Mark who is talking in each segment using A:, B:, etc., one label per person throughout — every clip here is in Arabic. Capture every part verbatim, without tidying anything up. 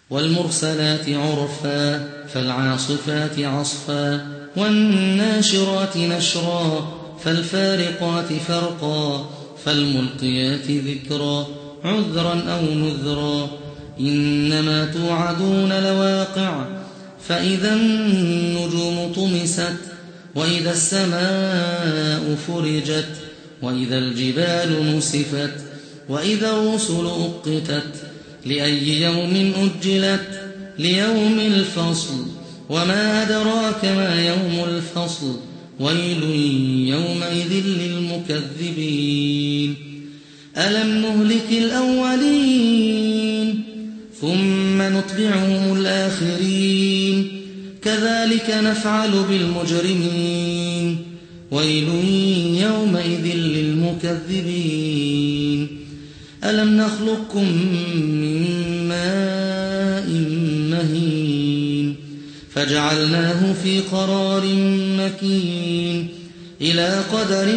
A: والمرسلات عرفا فالعاصفات عصفا والناشرات نشرا فالفارقات فرقا فالملقيات ذكرا عذرا أو نذرا إنما توعدون لواقع فإذا النجوم طمست وإذا السماء فرجت وإذا الجبال نسفت وإذا الرسل أقتت لأي يوم أجلت ليوم الفصل وما أدراك ما يوم الفصل ويل يومئذ للمكذبين ألم نهلك الأولين ثم نتبعهم الآخرين كذلك نفعل بالمجرمين ويل يومئذ للمكذبين ألم نخلقكم من ماء مهين فجعلناه في قرار مكين إلى قدر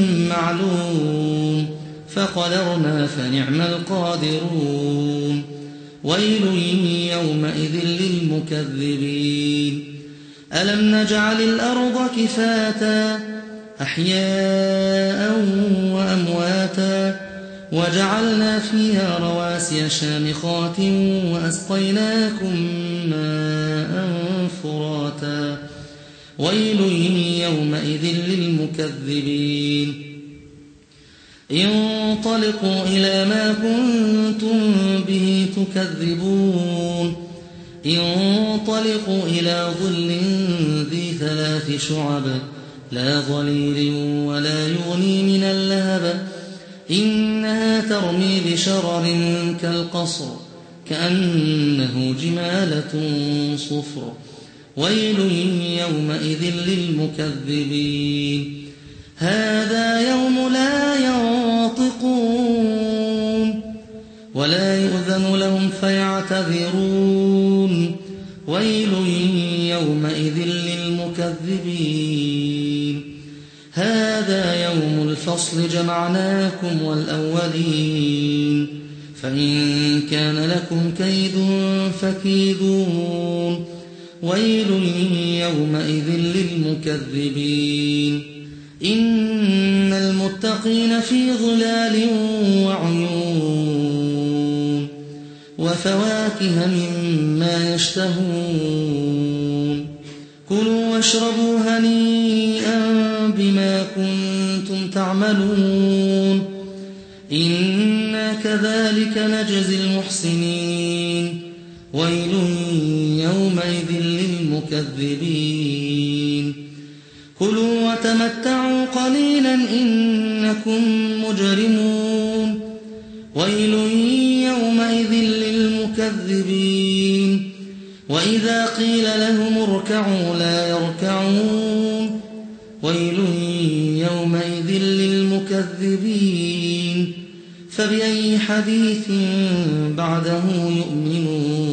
A: معلوم فقدرنا فنعم القادرون ويل يومئذ للمكذبين ألم نجعل الأرض كفاتا أحياء وأمواتا وجعلنا فيها رواسي شامخات وأسقيناكم ماء فراتا ويل يومئذ للمكذبين انطلقوا إلى ما كنتم به تكذبون انطلقوا إلى ظل ذي ثلاث شعب لا ظليل ولا يغني من اللهب إنها ترمي بشرر كالقصر كأنه جمالة صفر ويل يومئذ للمكذبين هذا يوم لا ينطقون ولا يؤذن لهم فيعتذرون ويل يومئذ للمكذبين هذا يوم الفصل جمعناكم والأولين فإن كان لكم كيد فكيدون ويل يومئذ للمكذبين إن المتقين في ظلال وعيون وفواكه مما يشتهون كلوا واشربوا هنيئا بما كنتم تعملون إنا كذلك نجزي المحسنين ويل يومئذ للمكذبين كلوا وتمتعوا قليلا إنكم مجرمون ويل يومئذ للمكذبين وإذا قيل لهم اركعوا لا يركعون ويل يومئذ للمكذبين فبأي حديث بعده يؤمنون